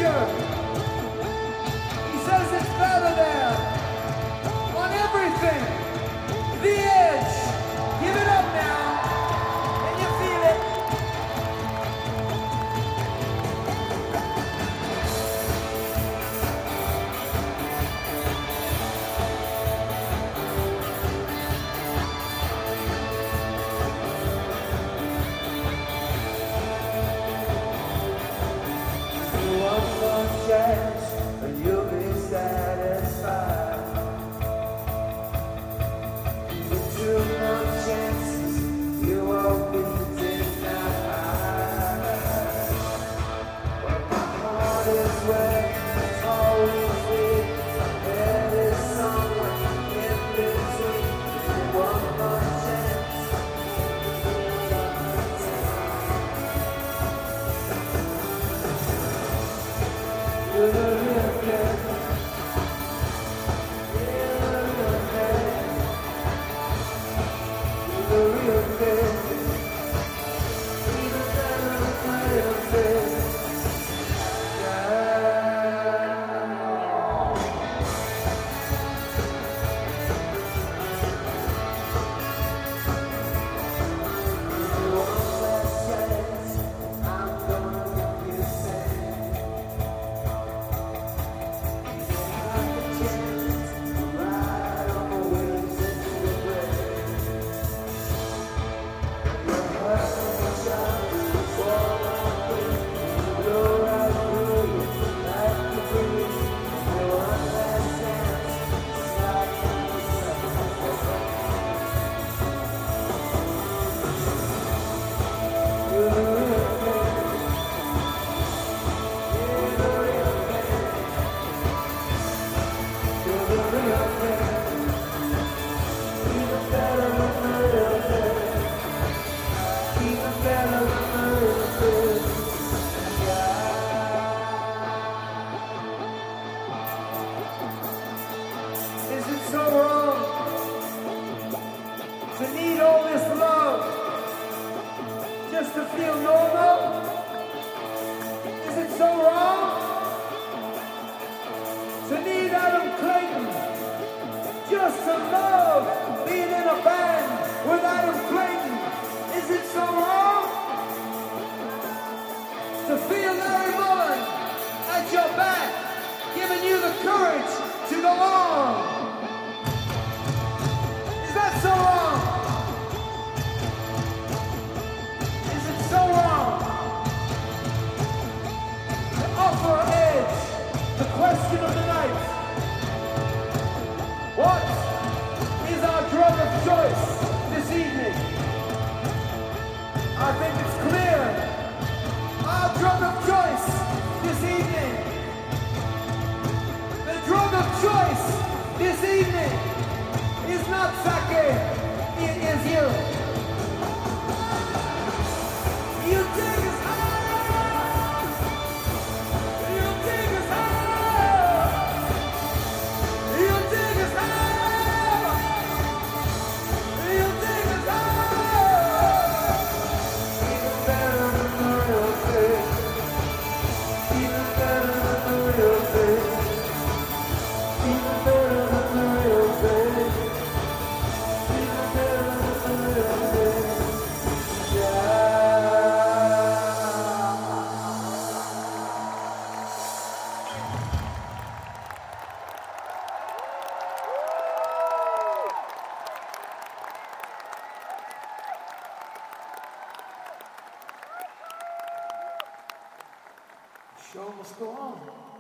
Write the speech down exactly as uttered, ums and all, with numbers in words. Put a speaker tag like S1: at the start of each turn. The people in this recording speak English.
S1: future. He says it's better there. On everything. The edge. Give it up now. Can you feel it? One more chance and you'll be satisfied. With two more chances, you won't be denied. But my heart is where it's always been. There is somewhere in between. One more chance. You're the real thing. You're the real thing. You're the real thing. Even better than the real thing. One last chance, I'm gonna make you say. Is it so wrong to need all this love just to feel normal? Is it so wrong to need Adam Clayton just to love being in a band with Adam Clayton? Is it so wrong to feel Larry Mullen at your back, giving you the courage to go on? Is that so wrong? Is it so wrong to offer edge, the question of the night? What is our drug of choice this evening? I think it's clear. Our drug of choice this evening. The drug of choice this evening is not sake, it is you. You take us high. You take us high. You take us high. You take us high. Even better than the real thing. Even better than the real thing. Even better than the real thing. Even better than the real thing. Yeah. Show must go on.